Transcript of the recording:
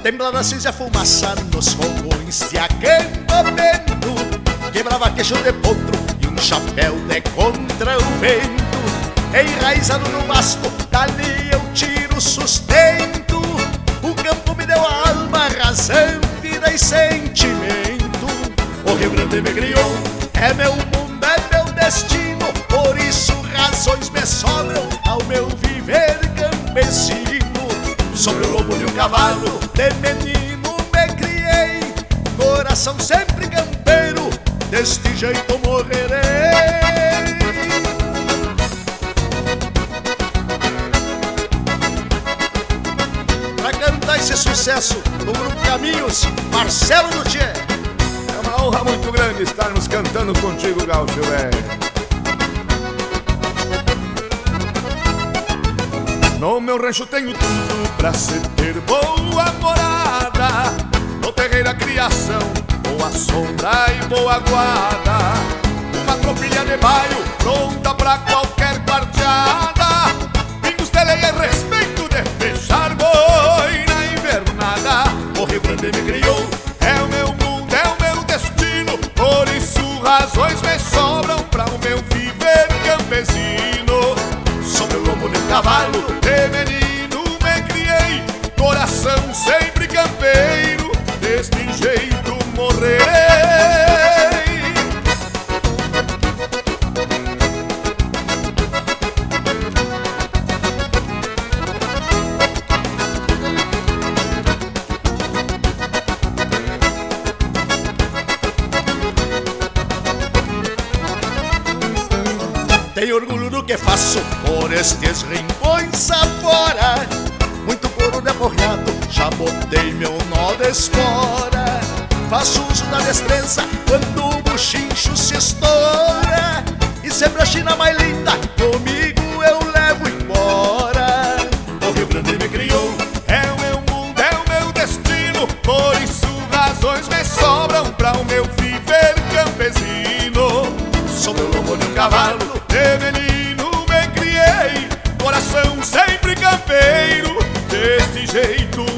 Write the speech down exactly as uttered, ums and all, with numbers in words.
temblada cinza fumaça nos fogões de acampamento, quebrava queixo de potro e um chapéu de contra o vento. Enraizado no basto, dali eu tiro sustento. O campo me deu a alma, razão, vida e sentimento. O Rio Grande me criou, é meu mundo, é meu destino. Por isso razões me sobram ao meu viver campesino. Sobre o lombo de um cavalo, de menino me criei. Coração sempre campeiro, deste jeito morrerei. Pra cantar esse sucesso no grupo Caminhos, Marcelo Luthier. É uma honra muito grande estarmos cantando contigo, gaúcho velho. No meu rancho tenho tudo pra se ter boa morada. No terreiro a criação, boa sombra e boa guarda. Uma tropilha de baio pronta pra qualquer quarteada. Pingos, teleia e respeito de fechar boi na invernada. O Rio Grande me criou, é o meu mundo, é o meu destino. Por isso razões me sobram pra o meu viver campesino. Sobre o lombo de um cavalo, de menino me criei. Coração sempre campeiro, deste jeito morrerei. Tenho orgulho do que faço por estes rincões afora. Muito couro de aporreado, já botei meu nó de espora. Faço uso da destreza quando o buchincho se estoura. E sempre a China mais linda, comigo eu levo embora. O Rio Grande me criou, é o meu mundo, é o meu destino. Por isso razões me sobram pra o meu viver campesino. Sobre o lombo de um cavalo, de menino me criei. Coração sempre campeiro, deste jeito